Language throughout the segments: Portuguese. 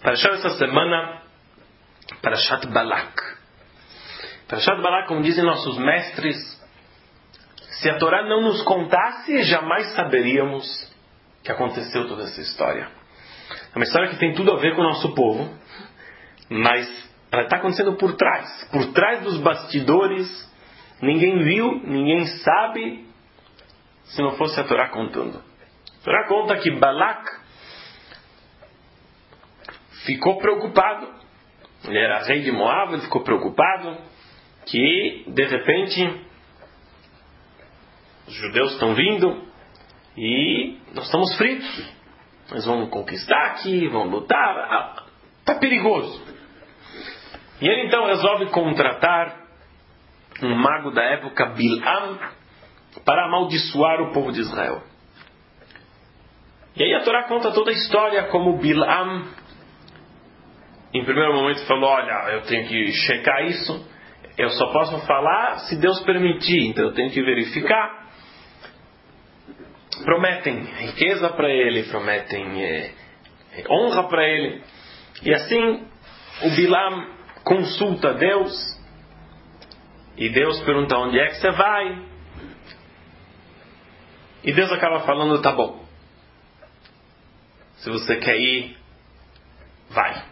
Parashat essa semana, Parashat Balak. Parashat Balak, como dizem nossos mestres, se a Torá não nos contasse, jamais saberíamos que aconteceu toda essa história. É uma história que tem tudo a ver com o nosso povo, mas ela está acontecendo por trás dos bastidores. Ninguém viu, ninguém sabe, se não fosse a Torá contando. A Torá conta que Balak ficou preocupado. Ele era rei de Moab, ele ficou preocupado que, de repente, os judeus estão vindo e nós estamos fritos. Eles vão conquistar aqui, vão lutar. Está perigoso. E ele então resolve contratar um mago da época, Bilam, para amaldiçoar o povo de Israel. E aí a Torá conta toda a história como Bilam, em primeiro momento, falou: olha, eu tenho que checar isso, eu só posso falar se Deus permitir, então eu tenho que verificar. Prometem riqueza para ele, prometem honra para ele. E assim, o Bilam consulta Deus, e Deus pergunta: onde é que você vai? E Deus acaba falando: tá bom, se você quer ir, vai.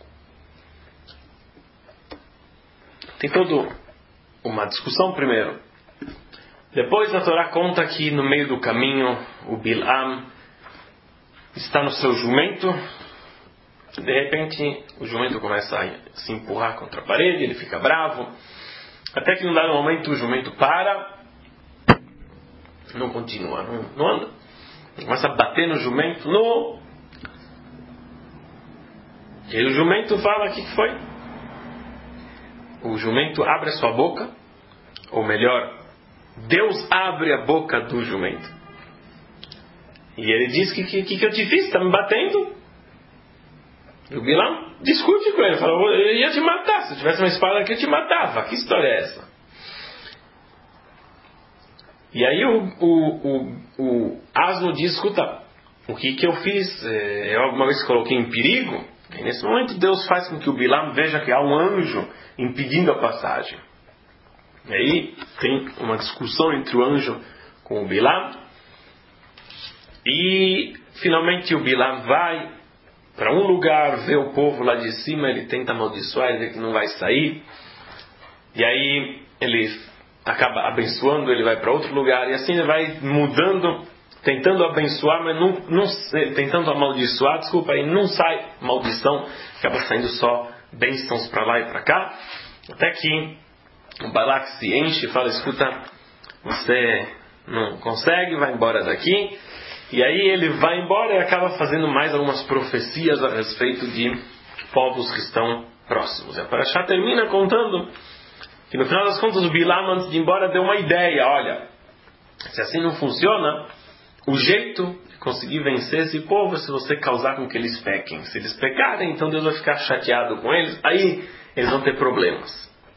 Tem toda uma discussão primeiro. Depois a Torá conta que no meio do caminho o Bilam está no seu jumento. De repente o jumento começa a se empurrar contra a parede, ele fica bravo. Até que num dado momento o jumento para, não continua, não anda. Começa a bater no jumento, E aí o jumento fala: o que foi? O jumento abre a sua boca, ou melhor, Deus abre a boca do jumento. E ele diz: que eu te fiz? Está me batendo? E o Bilam discute com ele, fala: eu ia te matar, se eu tivesse uma espada aqui eu te matava, que história é essa? E aí o asno diz: escuta, o que eu fiz? Eu alguma vez coloquei em perigo? E nesse momento Deus faz com que o Bilam veja que há um anjo impedindo a passagem. E aí tem uma discussão entre o anjo com o Bilam. E finalmente o Bilam vai para um lugar, vê o povo lá de cima, ele tenta amaldiçoar, ele vê que não vai sair. E aí ele acaba abençoando, ele vai para outro lugar. E assim ele vai mudando, tentando abençoar, mas tentando amaldiçoar, e não sai maldição, acaba saindo só bênçãos para lá e para cá, até que o Balak se enche e fala: escuta, você não consegue, vai embora daqui. E aí ele vai embora e acaba fazendo mais algumas profecias a respeito de povos que estão próximos. E a Parashá termina contando que no final das contas o Bilam, antes de ir embora, deu uma ideia: olha, se assim não funciona, o jeito de conseguir vencer esse povo é se você causar com que eles pequem. Se eles pecarem, então Deus vai ficar chateado com eles, aí eles vão ter problemas.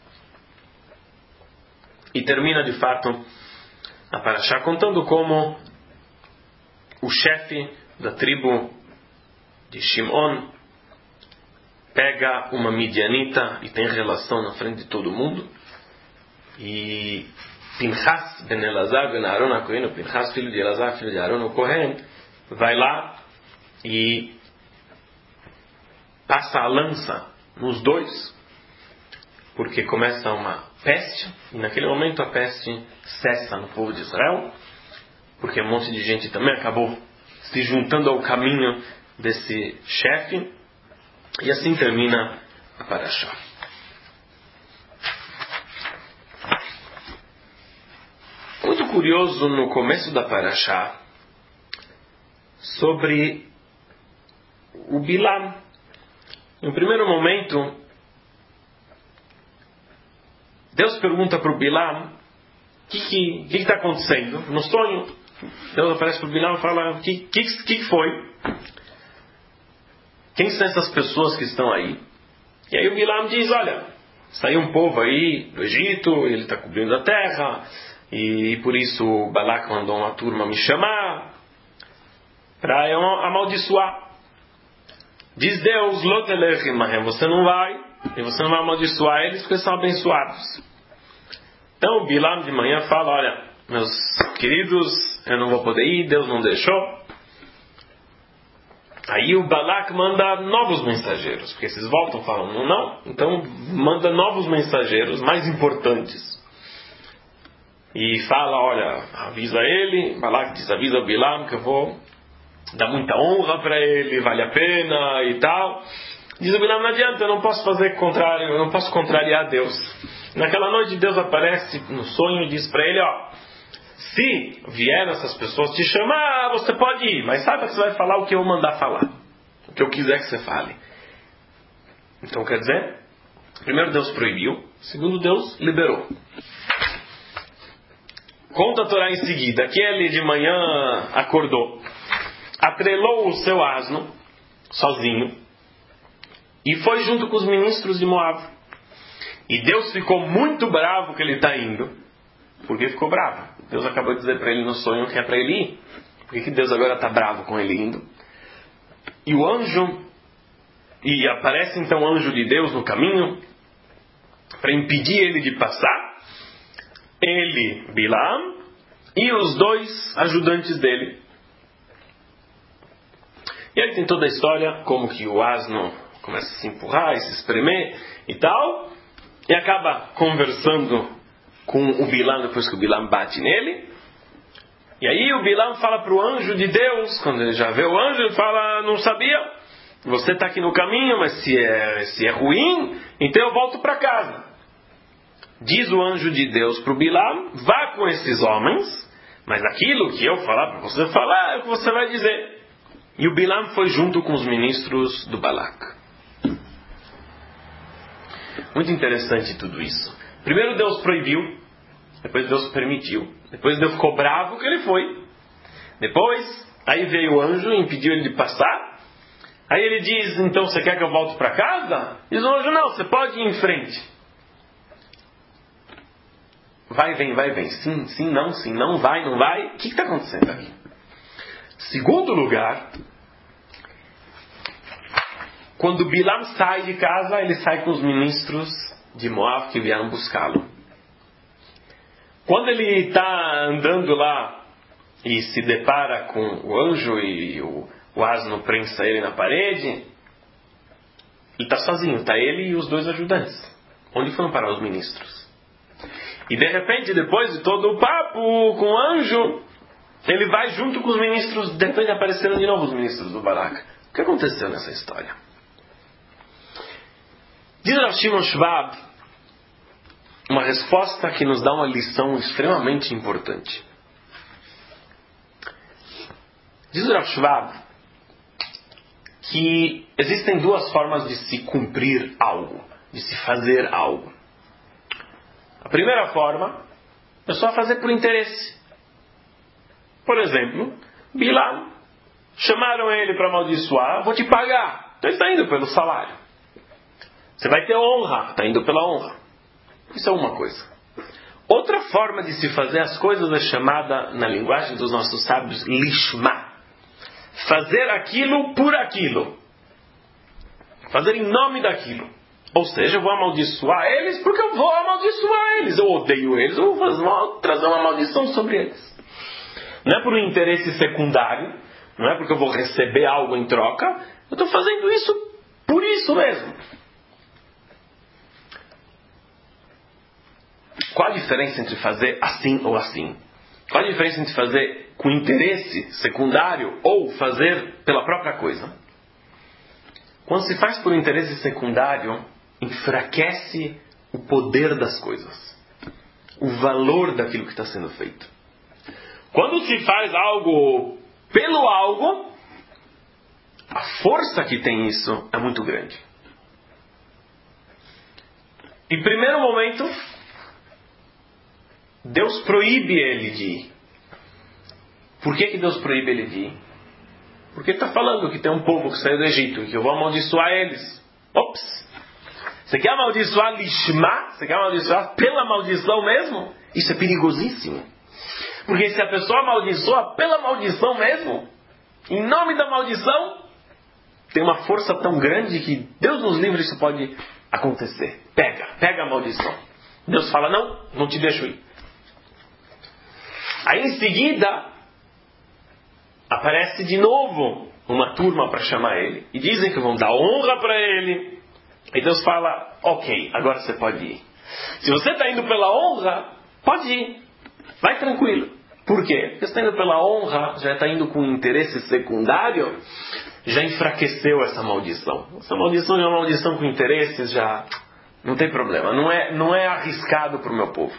E termina de fato a Parashá contando como o chefe da tribo de Shimon pega uma midianita e tem relação na frente de todo mundo. E Pinchas ben Elazar ben Aaron HaKohen, o Pinchas, filho de Elazar, filho de Aaron o Kohen, vai lá e passa a lança nos dois, porque começa uma peste, e naquele momento a peste cessa no povo de Israel, porque um monte de gente também acabou se juntando ao caminho desse chefe. E assim termina a Parashá. Muito curioso no começo da Parashá sobre o Bilam. No primeiro momento, Deus pergunta para o Bilam: o que está acontecendo? No sonho, Deus aparece para o Bilam e fala: o que foi? Quem são essas pessoas que estão aí? E aí o Bilam diz: olha, saiu um povo aí do Egito, ele está cobrindo a terra, e por isso o Balak mandou uma turma me chamar para eu amaldiçoar. Diz Deus, Lo telech imahem, você não vai, e você não vai amaldiçoar eles porque são abençoados. Então o Bilam de manhã fala, olha, meus queridos, eu não vou poder ir, Deus não deixou. Aí o Balak manda novos mensageiros, porque esses voltam falando não, então manda novos mensageiros mais importantes. E fala, olha, avisa ele, Balak diz, avisa o Bilam que eu vou dar muita honra para ele, vale a pena e tal. Diz o Bilam, não adianta, eu não posso fazer contrário, eu não posso contrariar Deus. Naquela noite Deus aparece no sonho e diz para ele, ó, se vier essas pessoas te chamar, você pode ir, mas saiba que você vai falar o que eu mandar falar, o que eu quiser que você fale. Então quer dizer, primeiro Deus proibiu, segundo Deus liberou. Conta a Torá em seguida que ele de manhã acordou, atrelou o seu asno sozinho e foi junto com os ministros de Moab. E Deus ficou muito bravo que ele está indo, porque ficou bravo. Deus acabou de dizer para ele no sonho que é para ele ir. Por que Deus agora está bravo com ele indo? E o anjo, e aparece então o anjo de Deus no caminho para impedir ele de passar. Ele, Bilam, e os dois ajudantes dele. E aí tem toda a história, como que o asno começa a se empurrar e se espremer e tal, e acaba conversando com o Bilam depois que o Bilam bate nele. E aí o Bilam fala para o anjo de Deus, quando ele já vê o anjo, ele fala, não sabia, você está aqui no caminho, mas se é ruim, então eu volto para casa. Diz o anjo de Deus para o Bilam, vá com esses homens, mas aquilo que eu falar para você falar é o que você vai dizer. E o Bilam foi junto com os ministros do Balak. Muito interessante tudo isso. Primeiro Deus proibiu, depois Deus permitiu, depois Deus ficou bravo que ele foi. Depois, aí veio o anjo e impediu ele de passar. Aí ele diz, então você quer que eu volte para casa? Diz o anjo, não, você pode ir em frente. Vai, vem. Sim, não, vai, não vai. O que está acontecendo aqui? Segundo lugar, quando Bilam sai de casa, ele sai com os ministros de Moab que vieram buscá-lo. Quando ele está andando lá e se depara com o anjo e o asno prensa ele na parede, ele está sozinho, está ele e os dois ajudantes. Onde foram parar os ministros? E de repente, depois de todo o papo com o anjo, ele vai junto com os ministros, de repente apareceram de novo os ministros do Balak. O que aconteceu nessa história? Diz Rav Shimon Shvab uma resposta que nos dá uma lição extremamente importante. Diz Rav Shvab que existem duas formas de se cumprir algo, de se fazer algo. A primeira forma é só fazer por interesse. Por exemplo, Bilam, chamaram ele para amaldiçoar, vou te pagar. Então ele está indo pelo salário. Você vai ter honra, está indo pela honra. Isso é uma coisa. Outra forma de se fazer as coisas é chamada, na linguagem dos nossos sábios, lishma. Fazer aquilo por aquilo. Fazer em nome daquilo. Ou seja, eu vou amaldiçoar eles porque eu vou amaldiçoar eles. Eu odeio eles, eu vou trazer uma maldição sobre eles. Não é por um interesse secundário, não é porque eu vou receber algo em troca. Eu estou fazendo isso por isso mesmo. Qual a diferença entre fazer assim ou assim? Qual a diferença entre fazer com interesse secundário ou fazer pela própria coisa? Quando se faz por interesse secundário, enfraquece o poder das coisas, o valor daquilo que está sendo feito. Quando se faz algo pelo algo, a força que tem isso é muito grande. Em primeiro momento, Deus proíbe ele de ir. Por que Deus proíbe ele de ir? Porque ele está falando que tem um povo que saiu do Egito e que eu vou amaldiçoar eles. Ops! Você quer amaldiçoar lishma? Você quer amaldiçoar pela maldição mesmo? Isso é perigosíssimo. Porque se a pessoa amaldiçoa pela maldição mesmo, em nome da maldição, tem uma força tão grande que Deus nos livre, isso pode acontecer. Pega a maldição. Deus fala, não te deixo ir. Aí em seguida, aparece de novo uma turma para chamar ele. E dizem que vão dar honra para ele. E Deus fala, ok, agora você pode ir. Se você está indo pela honra, pode ir. Vai tranquilo. Por quê? Porque você está indo pela honra, já está indo com interesse secundário, já enfraqueceu essa maldição. Essa maldição é uma maldição com interesses, já não tem problema. Não é arriscado para o meu povo.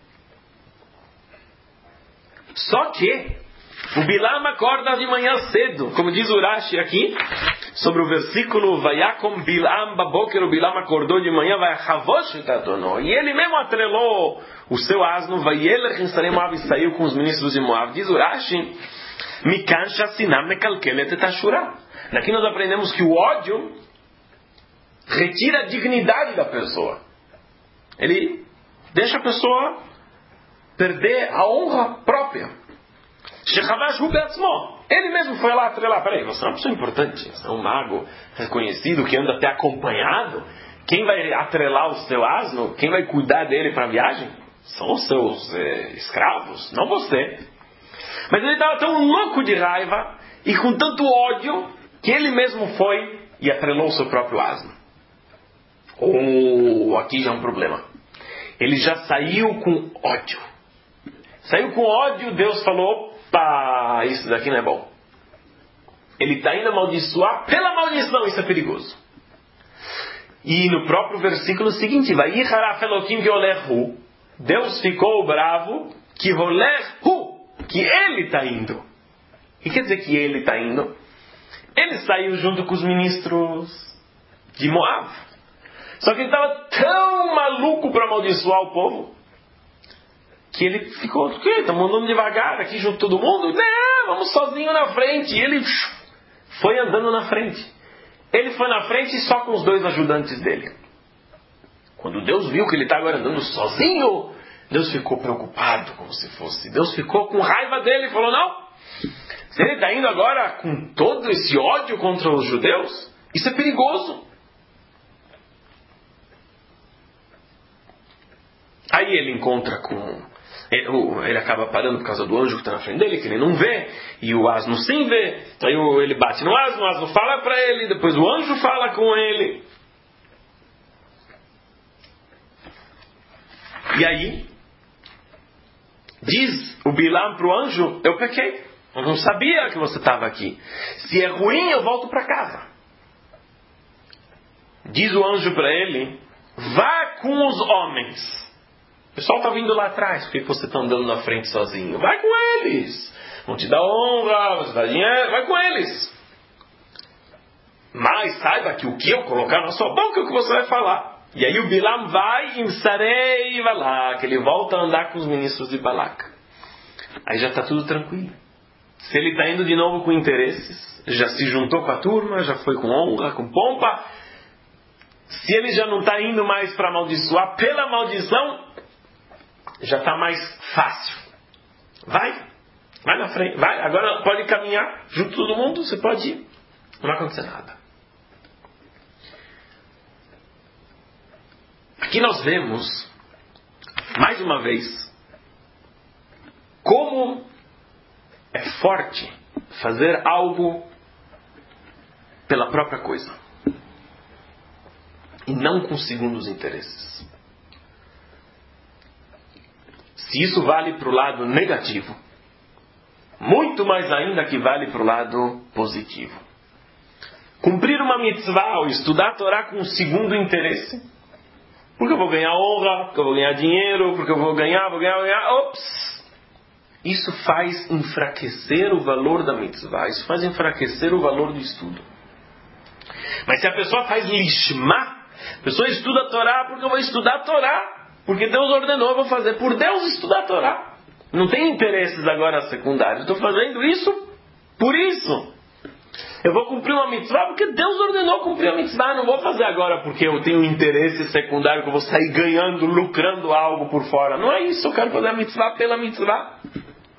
Só que o Bilam acorda de manhã cedo, como diz o Rashi aqui, sobre o versículo Vayakom Bilam Baboker, o Bilam acordou de manhã, e ele mesmo atrelou o seu asno, Vayelech Sarei Moab, e saiu com os ministros de Moab. Diz o Rashi, Mikan Shassinam Mekalkelet et Ashura. Daqui nós aprendemos que o ódio retira a dignidade da pessoa. Ele deixa a pessoa perder a honra própria. Ele mesmo foi lá atrelar. Peraí, você é uma pessoa importante, você é um mago reconhecido que anda até acompanhado. Quem vai atrelar o seu asno, quem vai cuidar dele para a viagem, são os seus escravos, não você. Mas ele estava tão louco de raiva e com tanto ódio que ele mesmo foi e atrelou o seu próprio asno. Aqui já é um problema. Ele já saiu com ódio. Saiu com ódio, Deus falou, opa, isso daqui não é bom. Ele está indo amaldiçoar pela maldição, isso é perigoso. E no próprio versículo seguinte, Deus ficou bravo que ele está indo. E quer dizer que ele está indo? Ele saiu junto com os ministros de Moab. Só que ele estava tão maluco para amaldiçoar o povo que ele ficou, o quê? Estamos andando devagar aqui junto com todo mundo? Não, vamos sozinho na frente. E ele foi andando na frente. Ele foi na frente só com os 2 ajudantes dele. Quando Deus viu que ele estava agora andando sozinho, Deus ficou preocupado, como se fosse. Deus ficou com raiva dele e falou, não, se ele está indo agora com todo esse ódio contra os judeus, isso é perigoso. Aí ele encontra com... Ele acaba parando por causa do anjo que está na frente dele, que ele não vê, e o asno sim vê. Então ele bate no asno, o asno fala para ele, depois o anjo fala com ele. E aí, diz o Bilam para o anjo, eu pequei, eu não sabia que você estava aqui. Se é ruim, eu volto para casa. Diz o anjo para ele, vá com os homens. O pessoal está vindo lá atrás, por que você está andando na frente sozinho? Vai com eles. Vão te dar honra, vão te dar dinheiro, vai com eles. Mas saiba que o que eu colocar na sua boca é o que você vai falar. E aí o Bilam vai em Sarei e Balak. Ele volta a andar com os ministros de Balak. Aí já está tudo tranquilo. Se ele está indo de novo com interesses, já se juntou com a turma, já foi com honra, com pompa. Se ele já não está indo mais para amaldiçoar pela maldição, já está mais fácil. Vai na frente, vai. Agora pode caminhar junto com todo mundo, você pode ir. Não vai acontecer nada. Aqui nós vemos, mais uma vez, como é forte fazer algo pela própria coisa. E não com segundos interesses. Se isso vale para o lado negativo, muito mais ainda que vale para o lado positivo. Cumprir uma mitzvah ou estudar a Torá com um segundo interesse, porque eu vou ganhar honra, porque eu vou ganhar dinheiro, porque eu vou ganhar. Ops! Isso faz enfraquecer o valor da mitzvah, isso faz enfraquecer o valor do estudo. Mas se a pessoa faz lishma, a pessoa estuda a Torá porque eu vou estudar a Torá, porque Deus ordenou, eu vou fazer por Deus estudar a Torá. Não tem interesses agora secundários. Estou fazendo isso por isso. Eu vou cumprir uma mitzvah porque Deus ordenou cumprir a mitzvah. Não vou fazer agora porque eu tenho um interesse secundário, que eu vou sair ganhando, lucrando algo por fora. Não é isso. Eu quero fazer a mitzvah pela mitzvah.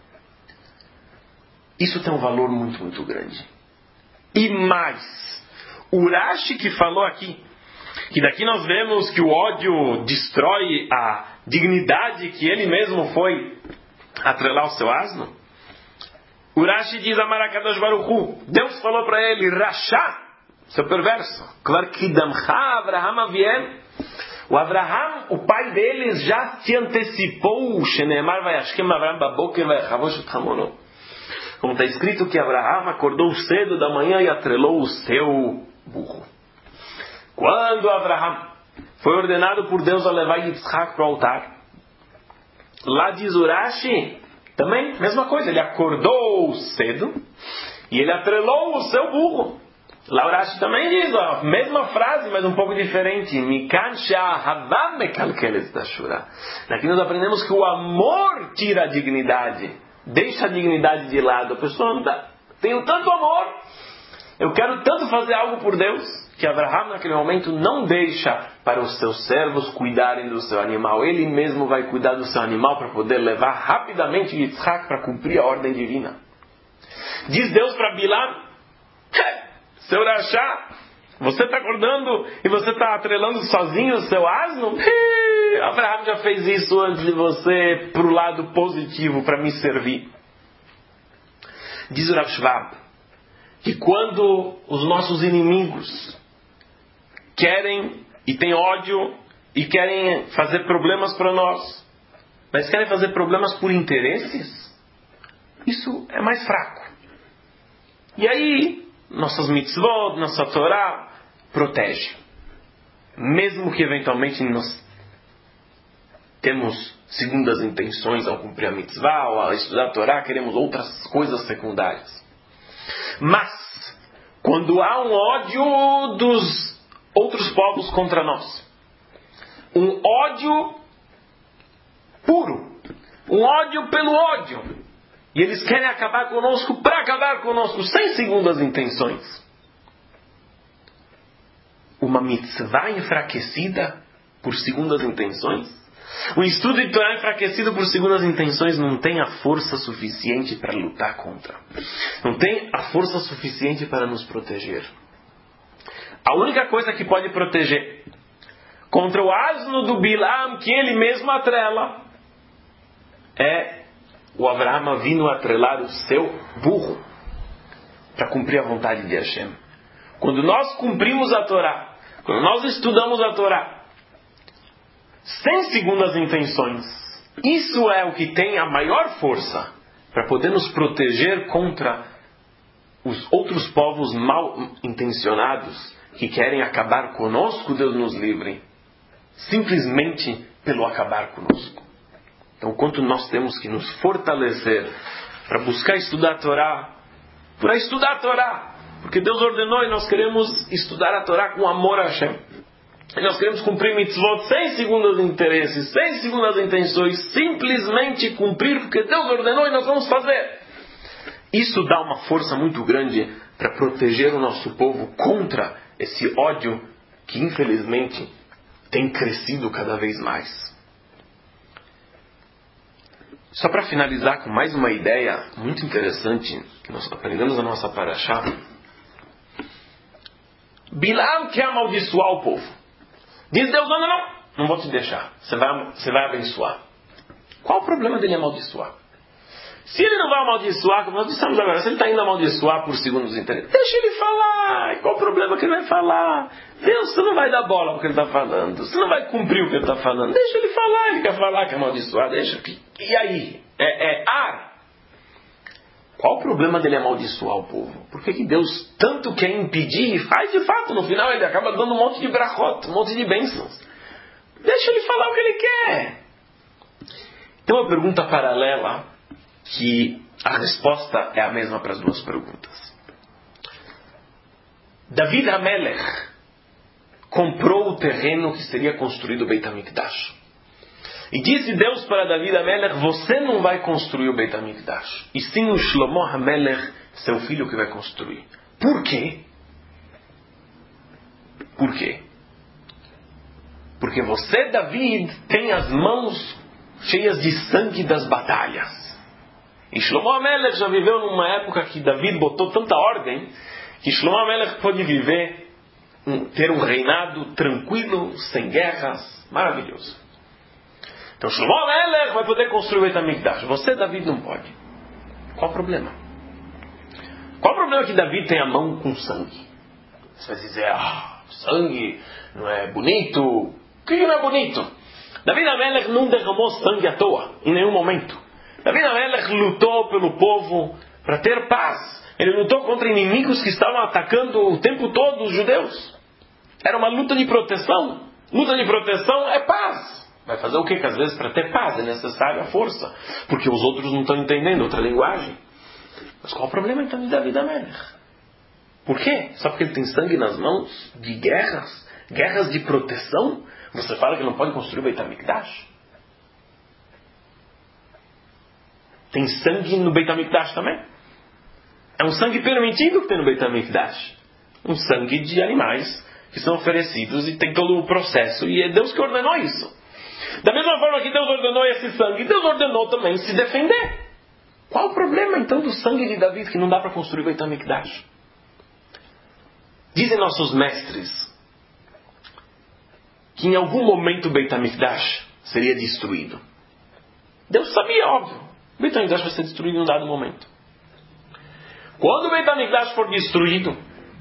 Isso tem um valor muito, muito grande. E mais, Urashi que falou aqui, que daqui nós vemos que o ódio destrói a dignidade que ele mesmo foi atrelar ao seu asno. Urashi diz a Marakadosh Baruch Hu, Deus falou para ele, Rasha, seu perverso. Claro que Damcha Avraham Aviem, o Avraham, o pai deles, já se antecipou, Shenemar Vayashkem Avraham Baboker Vayachavosh et Hamono. Como está escrito que Avraham acordou cedo da manhã e atrelou o seu burro. Quando Avraham foi ordenado por Deus a levar Yitzhak para o altar, lá diz Urashi, também, mesma coisa, ele acordou cedo e ele atrelou o seu burro. Lá Urashi também diz a mesma frase, mas um pouco diferente. Daqui nós aprendemos que o amor tira a dignidade, deixa a dignidade de lado. A pessoa não dá, tenho tanto amor, eu quero tanto fazer algo por Deus, que Avraham naquele momento não deixa para os seus servos cuidarem do seu animal. Ele mesmo vai cuidar do seu animal para poder levar rapidamente Yitzhak para cumprir a ordem divina. Diz Deus para Bilam, seu Rashá, você está acordando e você está atrelando sozinho o seu asno? Avraham já fez isso antes de você para o lado positivo, para me servir. Diz o Rav Shvab que quando os nossos inimigos querem e têm ódio e querem fazer problemas para nós, mas querem fazer problemas por interesses, isso é mais fraco. E aí, nossas mitzvot, nossa Torá, protege. Mesmo que eventualmente nós temos segundas intenções ao cumprir a mitzvah, ou a estudar a Torá, queremos outras coisas secundárias. Mas, quando há um ódio dos outros povos contra nós, um ódio puro, um ódio pelo ódio, e eles querem acabar conosco para acabar conosco, sem segundas intenções, uma mitzvah enfraquecida por segundas intenções, o estudo de Torá enfraquecido por segundas intenções não tem a força suficiente para lutar contra. Não tem a força suficiente para nos proteger. A única coisa que pode proteger contra o asno do Bilam, que ele mesmo atrela, é o Avraham vindo atrelar o seu burro para cumprir a vontade de Hashem. Quando nós cumprimos a Torá, quando nós estudamos a Torá, sem segundas intenções, isso é o que tem a maior força para poder nos proteger contra os outros povos mal intencionados que querem acabar conosco. Deus nos livre, simplesmente pelo acabar conosco. Então, quanto nós temos que nos fortalecer para buscar estudar a Torá, para estudar a Torá, porque Deus ordenou e nós queremos estudar a Torá com amor a Hashem. E nós queremos cumprir mitzvot sem segundos interesses, sem segundas intenções, simplesmente cumprir porque Deus ordenou e nós vamos fazer. Isso dá uma força muito grande para proteger o nosso povo contra esse ódio que infelizmente tem crescido cada vez mais. Só para finalizar com mais uma ideia muito interessante que nós aprendemos na nossa parashá. Bilam quer amaldiçoar o povo. Diz Deus, não vou te deixar. Você vai abençoar. Qual o problema dele amaldiçoar? Se ele não vai amaldiçoar, como nós dissemos agora, se ele está indo amaldiçoar por segundos interesses, deixa ele falar. Qual o problema que ele vai falar? Deus, você não vai dar bola para o que ele está falando. Você não vai cumprir o que ele está falando. Deixa ele falar. Ele quer falar que é amaldiçoar. Deixa. E aí? Ar. Qual o problema dele amaldiçoar o povo? Por que Deus tanto quer impedir e faz de fato? No final ele acaba dando um monte de brachot, um monte de bênçãos. Deixa ele falar o que ele quer. Tem uma pergunta paralela que a resposta é a mesma para as duas perguntas. David HaMelech comprou o terreno que seria construído o Beit HaMikdash. E disse Deus para David HaMelech, você não vai construir o Beit HaMikdash, e sim o Shlomo HaMelech, seu filho, que vai construir. Por quê? Por quê? Porque você, David, tem as mãos cheias de sangue das batalhas. E Shlomo HaMelech já viveu numa época que David botou tanta ordem, que Shlomo HaMelech pôde viver ter um reinado tranquilo, sem guerras, maravilhoso. Então Shlomo Amelech vai poder construir o Beit HaMikdash. Você, David, não pode. Qual o problema? Qual o problema que David tem a mão com sangue? Você vai dizer, sangue não é bonito. O que não é bonito? David Amelech não derramou sangue à toa, em nenhum momento. David Amelech lutou pelo povo para ter paz. Ele lutou contra inimigos que estavam atacando o tempo todo os judeus. Era uma luta de proteção. Luta de proteção é paz. Vai fazer o quê? Que às vezes para ter paz é necessário a força. Porque os outros não estão entendendo outra linguagem. Mas qual o problema então de David Amelech? Por quê? Só porque ele tem sangue nas mãos de guerras? Guerras de proteção? Você fala que não pode construir o Beit HaMikdash? Tem sangue no Beit HaMikdash também? É um sangue permitido que tem no Beit HaMikdash. Um sangue de animais que são oferecidos e tem todo o processo. E é Deus que ordenou isso. Da mesma forma que Deus ordenou esse sangue, Deus ordenou também se defender. Qual o problema então do sangue de David que não dá para construir o Beit HaMikdash? Dizem nossos mestres que em algum momento o Beit HaMikdash seria destruído. Deus sabia, óbvio. O Beit HaMikdash vai ser destruído em um dado momento. Quando o Beit HaMikdash for destruído,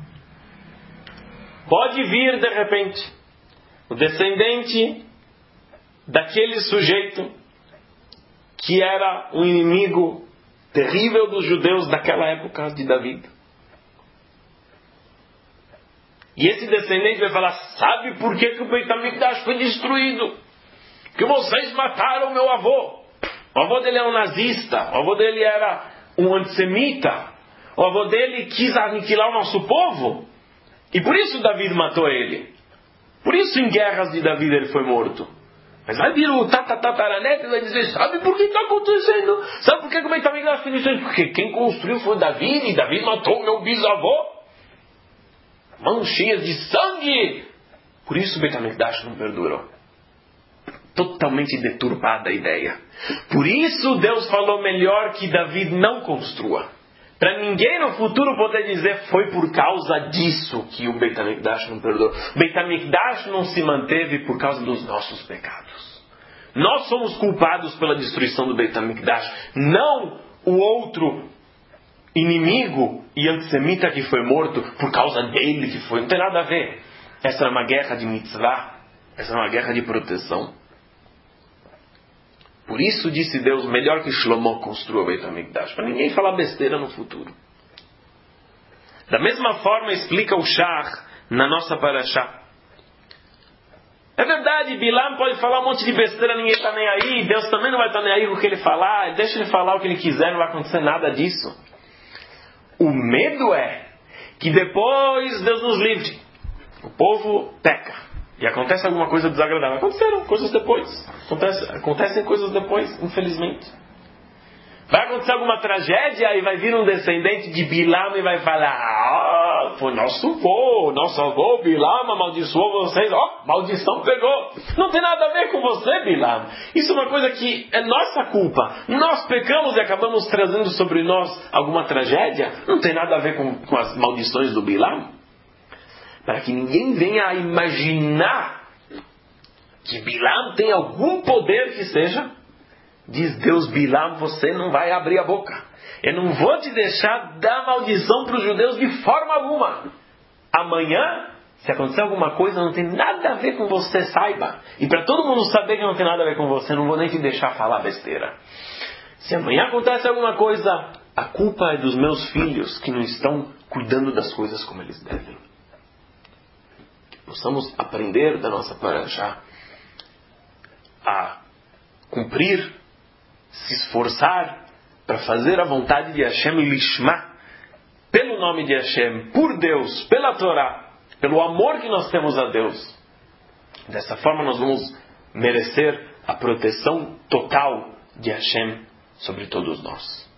pode vir de repente o descendente daquele sujeito que era um inimigo terrível dos judeus daquela época de David. E esse descendente vai falar, sabe por que o Beit HaMikdash foi destruído? Porque vocês mataram meu avô. O avô dele era um nazista. O avô dele era um antissemita. O avô dele quis aniquilar o nosso povo. E por isso David matou ele. Por isso em guerras de David ele foi morto. Mas vai vir o tataraneto e vai dizer, sabe por que está acontecendo? Sabe por que o Beit HaMikdash foi destruído? Porque quem construiu foi David e David matou meu bisavô. Mãos cheias de sangue. Por isso o Beit HaMikdash não perdurou. Totalmente deturpada a ideia. Por isso Deus falou melhor que David não construa. Para ninguém no futuro poder dizer foi por causa disso que o Beit HaMikdash não perdoou. O Beit HaMikdash não se manteve por causa dos nossos pecados. Nós somos culpados pela destruição do Beit HaMikdash. Não o outro inimigo e antissemita que foi morto por causa dele que foi. Não tem nada a ver. Essa é uma guerra de mitzvah. Essa é uma guerra de proteção. Por isso disse Deus, melhor que Shlomo construa o Beit HaMikdash. Para ninguém falar besteira no futuro. Da mesma forma explica o Shach na nossa parashá. É verdade, Bilam pode falar um monte de besteira, ninguém está nem aí. Deus também não vai estar nem aí com o que ele falar. Deixa ele falar o que ele quiser, não vai acontecer nada disso. O medo é que depois Deus nos livre. O povo peca. E acontece alguma coisa desagradável. Aconteceram coisas depois. Acontecem coisas depois, infelizmente. Vai acontecer alguma tragédia e vai vir um descendente de Bilam e vai falar, foi nosso avô Bilam amaldiçoou vocês. Maldição pegou. Não tem nada a ver com você, Bilam. Isso é uma coisa que é nossa culpa. Nós pecamos e acabamos trazendo sobre nós alguma tragédia. Não tem nada a ver com as maldições do Bilam. Para que ninguém venha a imaginar que Bilam tem algum poder que seja, diz Deus, Bilam, você não vai abrir a boca. Eu não vou te deixar dar maldição para os judeus de forma alguma. Amanhã, se acontecer alguma coisa, não tem nada a ver com você, saiba. E para todo mundo saber que não tem nada a ver com você, não vou nem te deixar falar besteira. Se amanhã acontece alguma coisa, a culpa é dos meus filhos que não estão cuidando das coisas como eles devem. Possamos aprender da nossa parashá a cumprir, se esforçar para fazer a vontade de Hashem e Lishma, pelo nome de Hashem, por Deus, pela Torá, pelo amor que nós temos a Deus. Dessa forma nós vamos merecer a proteção total de Hashem sobre todos nós.